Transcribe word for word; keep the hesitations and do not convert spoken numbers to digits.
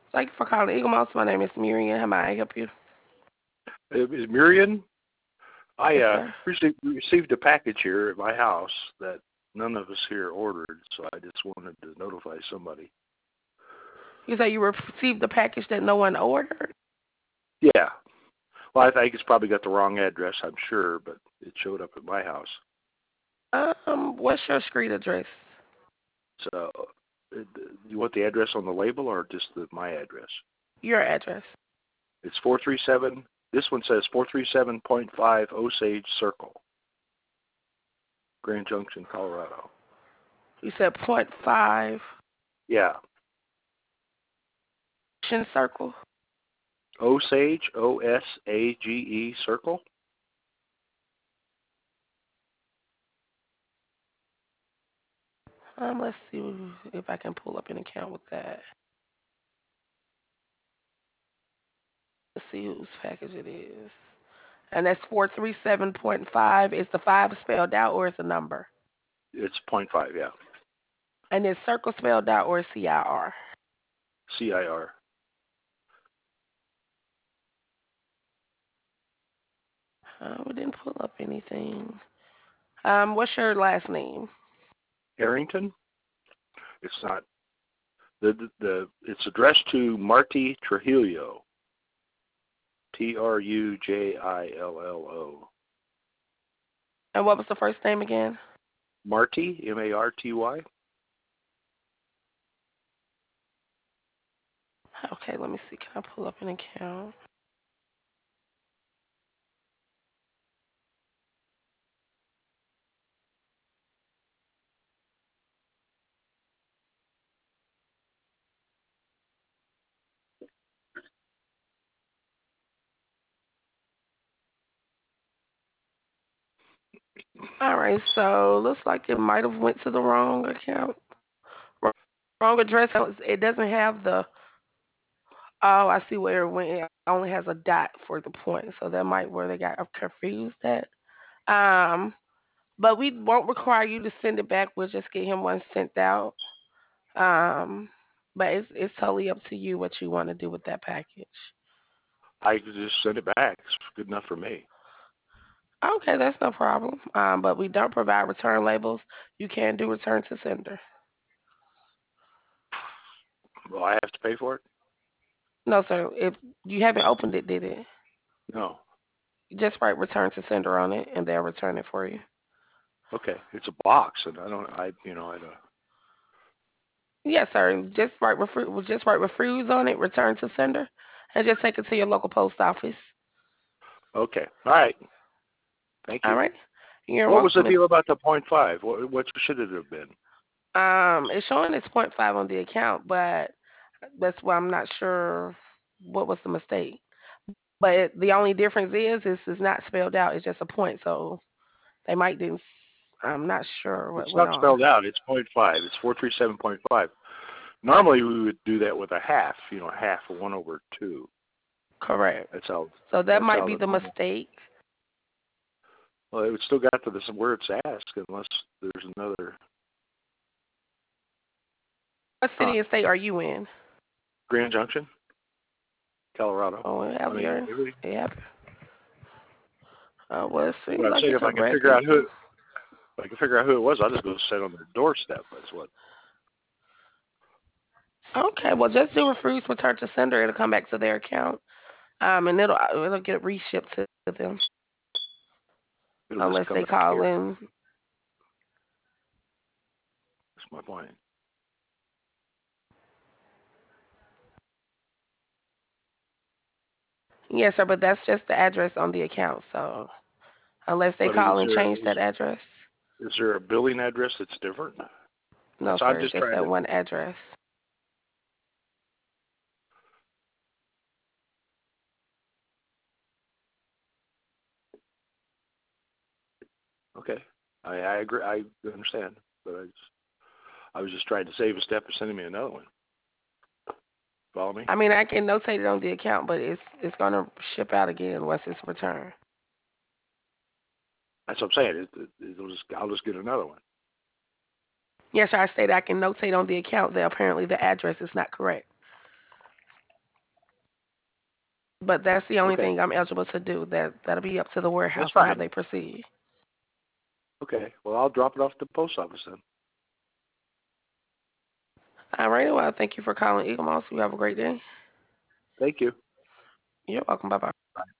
Thank you for calling Eagle Mouse. My name is Miriam. How may I help you? Uh, Is Miriam? I Yes, uh, sir. received, received a package here at my house that none of us here ordered, so I just wanted to notify somebody. You say you received the package that no one ordered? Yeah. Well, I think it's probably got the wrong address, I'm sure, but it showed up at my house. Um, what's your street address? So, uh, you want the address on the label or just the, my address? Your address. It's four three seven. This one says four three seven point five Osage Circle, Grand Junction, Colorado. You said point five Yeah. Ocean Circle. Osage, O S A G E Circle. Um, let's see if I can pull up an account with that. Let's see whose package it is. And that's four three seven point five. Is the five spelled out or is a number? It's point five, yeah. And is circle spelled out or C I R? C I R. Uh, we didn't pull up anything. Um, what's your last name? Harrington. It's not the, the the it's addressed to Marty Trujillo. T R U J I L L O. And what was the first name again? Marty, M A R T Y. Okay, let me see. Can I pull up an account? All right, so looks like it might have went to the wrong account. Wrong address. It doesn't have the. Oh, I see where it went. It only has a dot for the point, so that might where they got confused at. Um, but we won't require you to send it back. We'll just get him one sent out. Um, but it's it's totally up to you what you want to do with that package. I could just send it back. It's good enough for me. Okay, that's no problem. Um, but we don't provide return labels. You can do return to sender. Well, I have to pay for it? No, sir. If you haven't opened it, did it? No. Just write return to sender on it, and they'll return it for you. Okay. It's a box, and I don't. I you know I don't. Yes, sir. Just write refuse. Just write refuse on it. Return to sender, and just take it to your local post office. Okay. All right. Thank All you. right. You're What was the welcome. deal about the point five? What what should it have been? Um, it's showing it's point five on the account, but that's why I'm not sure what was the mistake. But it, the only difference is, is it's not spelled out. It's just a point. So they might didn't. I'm not sure what It's went not on. spelled out. It's point five. It's four three seven point five. Normally we would do that with a half. You know, half of one over two. Correct. That's how. So that That's might how be the the normal. mistake. Well, it would still got to this where it's asked unless there's another. What Huh. city and state are you in? Grand Junction, Colorado. Oh, we have I mean, your. really. Yep. Uh, well, it seems But I'm like saying it's if a I can figure record. out who, if I can figure out who it was, I'll just go sit on their doorstep. That's what. Okay, well, just do refuse return to sender. It'll come back to their account, um, and it'll it'll get reshipped to them It'll just unless come they back call here. in. That's my point. Yes, sir, but that's just the address on the account. So unless they But is call and there change is that address, is there a billing address that's different? no, So I'm sir, it's just just trying that to. one address. Okay, I I agree. I understand, but I just I was just trying to save a step of sending me another one. Follow me? I mean, I can notate it on the account, but it's it's gonna ship out again once it's returned. That's what I'm saying. It, it, it'll just I'll just get another one. Yes, sir, I stated I can notate on the account that apparently the address is not correct. But that's the only Okay, thing I'm eligible to do. That that'll be up to the that's warehouse and how fine. they proceed. Okay, well, I'll drop it off at the post office then. All right, well, thank you for calling Eagle Moss. You have a great day. Thank you. You're welcome. Bye bye.